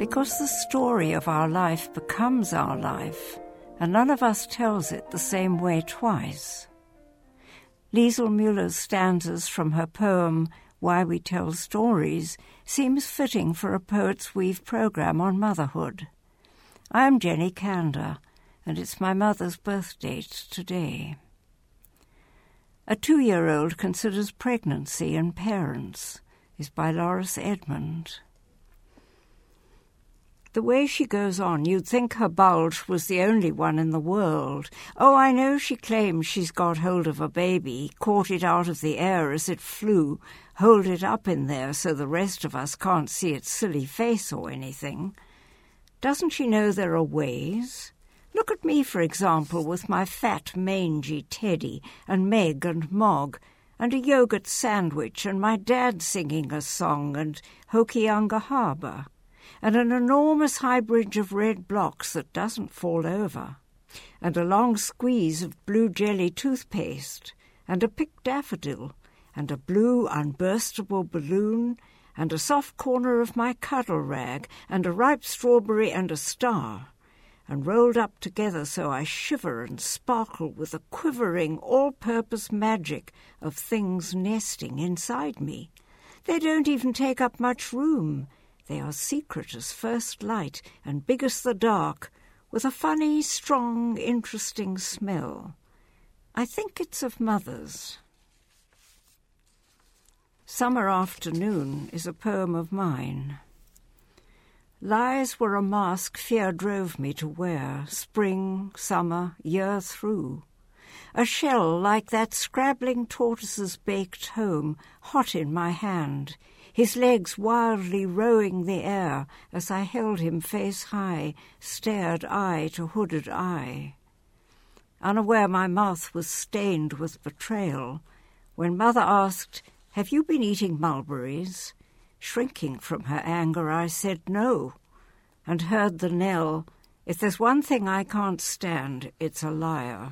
because the story of our life becomes our life, and none of us tells it the same way twice. Liesl Müller's stanzas from her poem Why We Tell Stories seems fitting for a Poets Weave programme on motherhood. I'm Jenny Kander, and it's my mother's birth date today. A 2-year-old Considers Pregnancy and Parents is by Loris Edmond. The way she goes on, you'd think her bulge was the only one in the world. Oh, I know she claims she's got hold of a baby, caught it out of the air as it flew, hold it up in there so the rest of us can't see its silly face or anything. Doesn't she know there are ways? Look at me, for example, with my fat, mangy Teddy, and Meg and Mog, and a yogurt sandwich, and my dad singing a song, and Hokianga Harbour, and an enormous high bridge of red blocks that doesn't fall over, and a long squeeze of blue jelly toothpaste, and a picked daffodil, and a blue unburstable balloon, and a soft corner of my cuddle rag, and a ripe strawberry and a star, and rolled up together so I shiver and sparkle with a quivering, all-purpose magic of things nesting inside me. They don't even take up much room. They are secret as first light and big as the dark, with a funny, strong, interesting smell. I think it's of mothers. Summer Afternoon is a poem of mine. Lies were a mask fear drove me to wear, spring, summer, year through. A shell like that scrabbling tortoise's baked home, hot in my hand, his legs wildly rowing the air as I held him face high, stared eye to hooded eye. Unaware my mouth was stained with betrayal, when Mother asked, "Have you been eating mulberries?" Shrinking from her anger, I said no, and heard the knell, "If there's one thing I can't stand, it's a liar."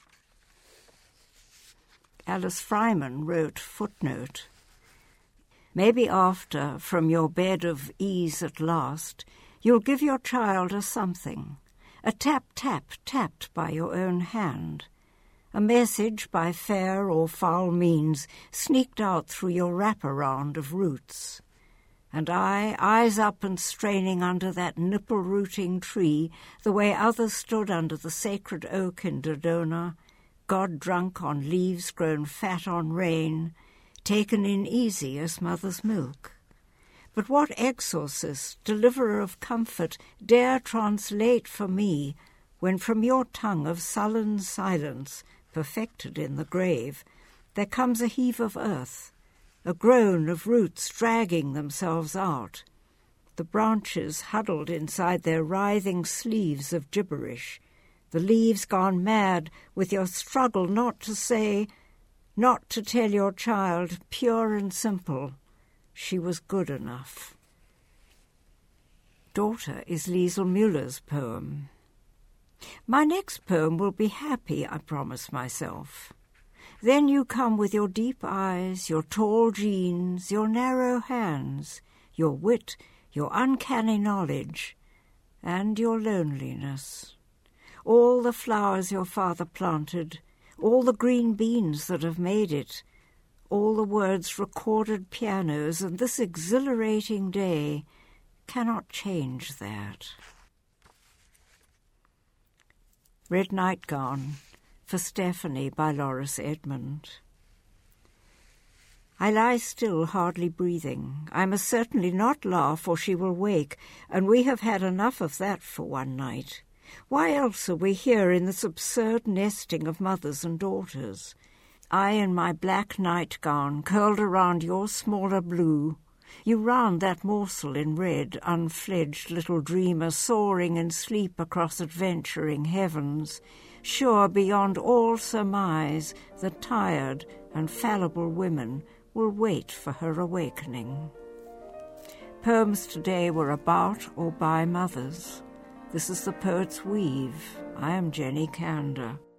Alice Fryman wrote, footnote, "Maybe after, from your bed of ease at last, you'll give your child a something, a tap-tap tapped by your own hand, a message by fair or foul means sneaked out through your wraparound of roots. And I, eyes up and straining under that nipple-rooting tree, the way others stood under the sacred oak in Dodona, God drunk on leaves grown fat on rain, taken in easy as mother's milk. But what exorcist, deliverer of comfort, dare translate for me, when from your tongue of sullen silence, perfected in the grave, there comes a heave of earth, a groan of roots dragging themselves out, the branches huddled inside their writhing sleeves of gibberish, the leaves gone mad with your struggle not to say, not to tell your child, pure and simple, she was good enough." Daughter is Liesl Müller's poem. My next poem will be happy, I promise myself. Then you come with your deep eyes, your tall jeans, your narrow hands, your wit, your uncanny knowledge, and your loneliness. All the flowers your father planted, all the green beans that have made it, all the words recorded pianos, and this exhilarating day cannot change that. Red Nightgown for Stephanie by Loris Edmond. I lie still, hardly breathing. I must certainly not laugh, or she will wake, and we have had enough of that for one night. Why else are we here in this absurd nesting of mothers and daughters? I in my black nightgown, curled around your smaller blue, you round that morsel in red, unfledged little dreamer soaring in sleep across adventuring heavens, sure beyond all surmise that tired and fallible women will wait for her awakening. Poems today were about or by mothers. This is the Poets Weave. I am Jenny Kander.